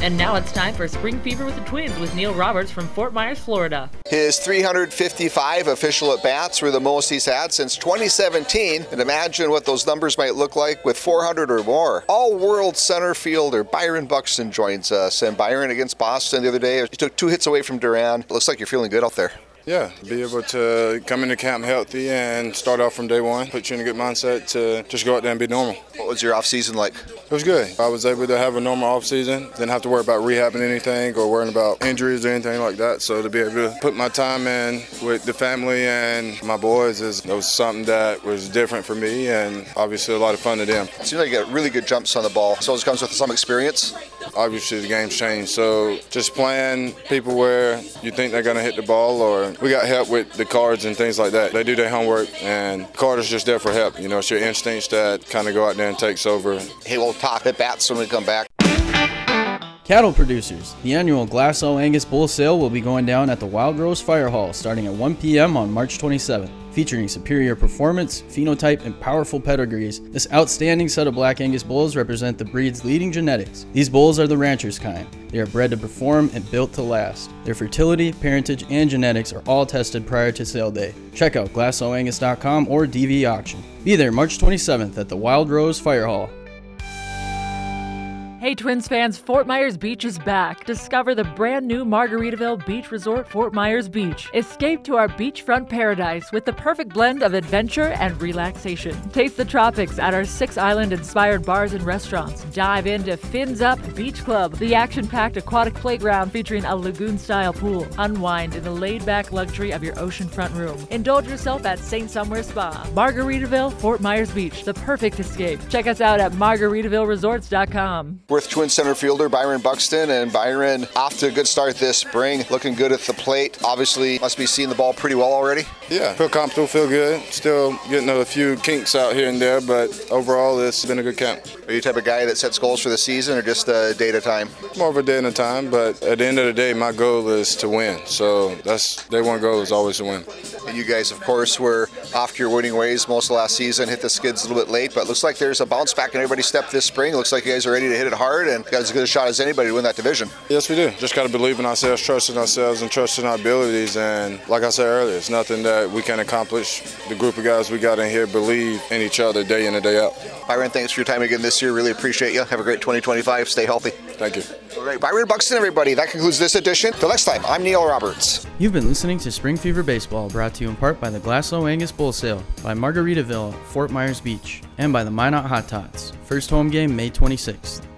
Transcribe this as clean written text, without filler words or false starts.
And now it's time for Spring Fever with the Twins with Neil Roberts from Fort Myers, Florida. His 355 official at-bats were the most he's had since 2017. And imagine what those numbers might look like with 400 or more. All-world center fielder Byron Buxton joins us. And Byron against Boston the other day, he took 2 hits away from Duran. Looks like you're feeling good out there. Yeah, be able to come into camp healthy and start off from day one, put you in a good mindset to just go out there and be normal. What was your off-season like? It was good. I was able to have a normal off-season, didn't have to worry about rehabbing anything or worrying about injuries or anything like that. So to be able to put my time in with the family and my boys, it was something that was different for me and obviously a lot of fun to them. It seems like you got really good jumps on the ball. So it comes with some experience? Obviously the game's changed, so just playing people where you think they're going to hit the ball, or we got help with the cards and things like that. They do their homework, and Carter's just there for help. You know, it's your instincts that kind of go out there and takes over. Hey, we'll talk at bats when we come back. Cattle producers, the annual Glasso Angus Bull Sale will be going down at the Wild Rose Fire Hall starting at 1 p.m. on March 27th. Featuring superior performance, phenotype, and powerful pedigrees, this outstanding set of Black Angus bulls represent the breed's leading genetics. These bulls are the rancher's kind. They are bred to perform and built to last. Their fertility, parentage, and genetics are all tested prior to sale day. Check out GlassoAngus.com or DV Auction. Be there March 27th at the Wild Rose Fire Hall. Hey Twins fans, Fort Myers Beach is back. Discover the brand new Margaritaville Beach Resort, Fort Myers Beach. Escape to our beachfront paradise with the perfect blend of adventure and relaxation. Taste the tropics at our 6-island-inspired bars and restaurants. Dive into Fins Up Beach Club, the action-packed aquatic playground featuring a lagoon-style pool. Unwind in the laid-back luxury of your oceanfront room. Indulge yourself at St. Somewhere Spa. Margaritaville, Fort Myers Beach, the perfect escape. Check us out at margaritavilleresorts.com. With Twins center fielder Byron Buxton, and Byron off to a good start this spring, looking good at the plate. Obviously, must be seeing the ball pretty well already. Yeah, feel comfortable, feel good. Still getting a few kinks out here and there, but overall, it's been a good camp. Are you the type of guy that sets goals for the season or just a day at a time? More of a day at a time, but at the end of the day, my goal is to win. So that's day one goal is always to win. And you guys, of course, were off to your winning ways most of last season, hit the skids a little bit late, but looks like there's a bounce back in everybody's step this spring. Looks like you guys are ready to hit it hard and got as good a shot as anybody to win that division. Yes, we do. Just got to believe in ourselves, trust in ourselves, and trust in our abilities. And like I said earlier, it's nothing that we can accomplish. The group of guys we got in here believe in each other day in and day out. Byron, thanks for your time again this year. Really appreciate you. Have a great 2025. Stay healthy. Thank you. All right, Byron Buxton, everybody. That concludes this edition. Till next time, I'm Neil Roberts. You've been listening to Spring Fever Baseball, brought to you in part by the Glasso Angus Bull Sale, by Margaritaville, Fort Myers Beach, and by the Minot Hot Tots. First home game May 26th.